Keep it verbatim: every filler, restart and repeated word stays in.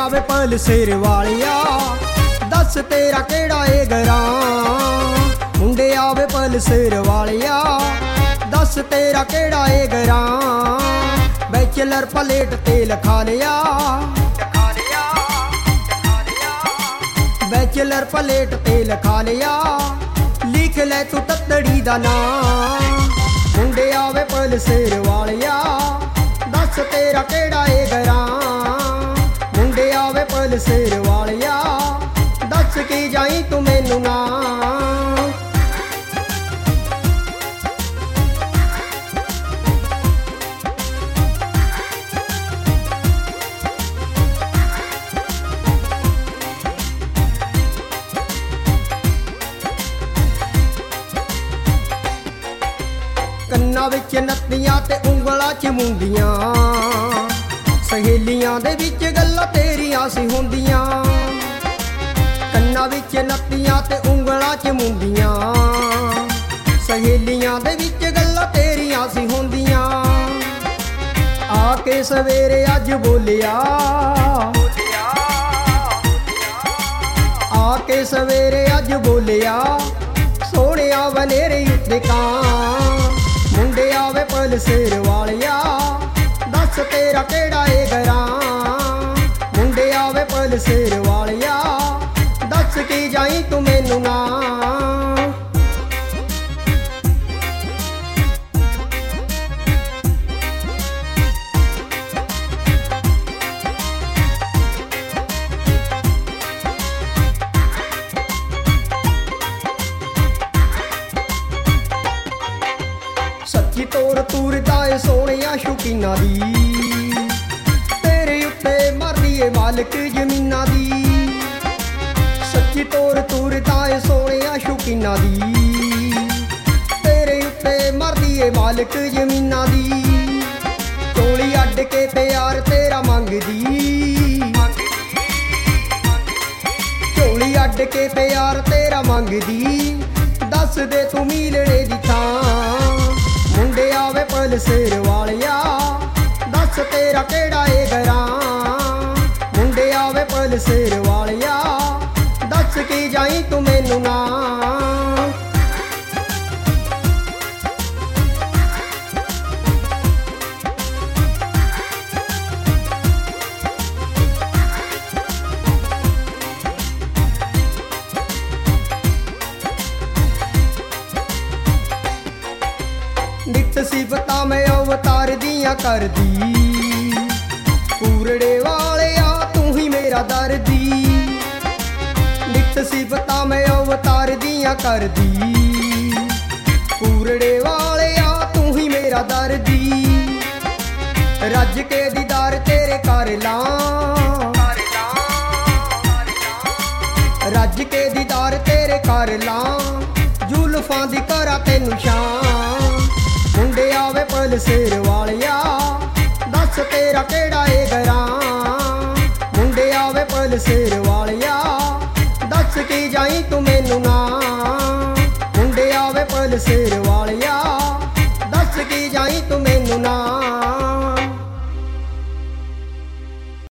ਵੇ ਪਲ ਸਿਰ ਵਾਲਿਆ ਦੱਸ ਤੇਰਾ ਕਿਹੜਾ ਏ ਗਰਾਂ। ਮੁੰਡੇ ਆਵੇ ਪਲ ਸਿਰ ਵਾਲਿਆ ਦੱਸ ਤੇਰਾ ਕਿਹੜਾ ਏ ਗਰਾਂ। ਬੈਚਲਰ ਪਲੇਟ ਤੇਲ ਖਾ ਲਿਆ, ਬੈਚਲਰ ਪਲੇਟ ਤੇਲ ਖਾ ਲਿਆ। ਲਿਖ ਲੈ ਤੂੰ ਤੱਤੜੀ ਦਾ ਨਾਂ। ਮੁੰਡੇ ਆਵੇ ਪਲ ਸਿਰ ਵਾਲਿਆ ਦੱਸ ਤੇਰਾ ਕਿਹੜਾ ਏ ਗਰਾਂ। ਮੁੰਡੇ ਆਵੇ ਪਲ ਸਿਰ ਵਾਲਿਆ ਦੱਸ ਕੀ ਜਾਈ ਤੂੰ ਮੈਨੂੰ ਨਾ। ਕੰਨਾਂ ਵਿੱਚ ਨੱਤੀਆਂ ਤੇ ਉਂਗਲਾਂ ਚ ਮੁੰਦੀਆਂ, ਸਹੇਲੀਆਂ ਦੇ ਵਿੱਚ ਗੱਲਾਂ ਤੇਰੀਆਂ ਸੀ ਹੁੰਦੀਆਂ। ਕੰਨਾਂ ਵਿੱਚ ਨੱਤੀਆਂ ਤੇ ਉਂਗਲਾਂ ਚ ਮੁੰਦੀਆਂ, ਸਹੇਲੀਆਂ ਦੇ ਵਿੱਚ ਗੱਲਾਂ ਤੇਰੀਆਂ ਸੀ ਹੁੰਦੀਆਂ। ਆ ਕੇ ਸਵੇਰੇ ਅੱਜ ਬੋਲਿਆ, ਆ ਕੇ ਸਵੇਰੇ ਅੱਜ ਬੋਲਿਆ ਸੋਹਣਿਆ ਬਨੇਰੇ ਉੱਤੇ ਕਾਂ। ਮੁੰਡੇ ਆਵੇ ਪਲ ਸਿਰ ਵਾਲਿਆ ਦੱਸ ਤੇਰਾ ਕਿਹੜਾ ਏ ਗਰਾਂ। ਮੁੰਡੇ ਆਵੇ ਪਲ ਸਿਰ ਵਾਲਿਆ ਦੱਸ ਕੀ ਜਾਈ ਤੂੰ ਮੈਨੂੰ ਨਾ। ਸੱਚੀ ਤੋਰ ਤੂਰਦਾ ਏ ਸੋਹਣਿਆ ਸ਼ੌਕੀਨਾਂ ਦੀ, ਤੇਰੇ ਉੱਤੇ ਮਰਦੀ ਏ ਮਾਲਕ ਜ਼ਮੀਨਾਂ ਦੀ। ਸੱਚੀ ਤੋਰ ਤੂਰਦਾ ਏ ਸੋਹਣਿਆ ਸ਼ੌਕੀਨਾਂ ਦੀ, ਤੇਰੇ ਉੱਤੇ ਮਰਦੀ ਏ ਮਾਲਕ ਜ਼ਮੀਨਾਂ ਦੀ। ਝੋਲੀ ਅੱਡ ਕੇ ਪਿਆਰ ਤੇਰਾ ਮੰਗਦੀ, ਝੋਲੀ ਅੱਡ ਕੇ ਪਿਆਰ ਤੇਰਾ ਮੰਗਦੀ। ਦੱਸ ਦੇ ਤੂੰ ਮੀਲਣੇ ਦੀ ਥਾਂ। ਮੁੰਡੇ ਆਵੇ ਪਲ ਸਿਰ ਵਾਲਿਆ ਦੱਸ ਤੇਰਾ ਕਿਹੜਾ ਏ ਗਰਾਂ। ਮੁੰਡੇ ਆਵੇ ਪਲ ਸਿਰ ਵਾਲਿਆ ਦੱਸ ਕੀ ਜਾਈ ਤੂੰ ਮੈਨੂੰ ਨਾ। ਨਿੱਤ ਸਿਫਤਾਂ ਮੈਂ ਅਵਤਾਰ ਦੀਆਂ ਕਰਦੀ, ਪੂਰੜੇ ਵਾਲਿਆ ਤੂੰ ਹੀ ਮੇਰਾ ਦਰਦੀ। ਨਿੱਤ ਸਿਫਤਾਂ ਮੈਂ ਅਵਤਾਰ ਦੀਆਂ ਕਰਦੀ, ਪੂਰੜੇ ਵਾਲਿਆ ਤੂੰ ਹੀ ਮੇਰਾ ਦਰਦੀ। ਰੱਜ ਕੇ ਦੀਦਾਰ ਤੇਰੇ ਕਰ ਲਾਂ, ਰੱਜ ਕੇ ਦੀਦਾਰ ਤੇਰੇ ਕਰ ਲਾਂ। ਜ਼ੁਲਫਾਂ ਦੀ ਕਰਾਂ ਤੈਨੂੰ ਸ਼ਾਨ। ਮੁੰਡੇ ਆਵੇ ਪਲ ਸਿਰ ਵਾਲਿਆ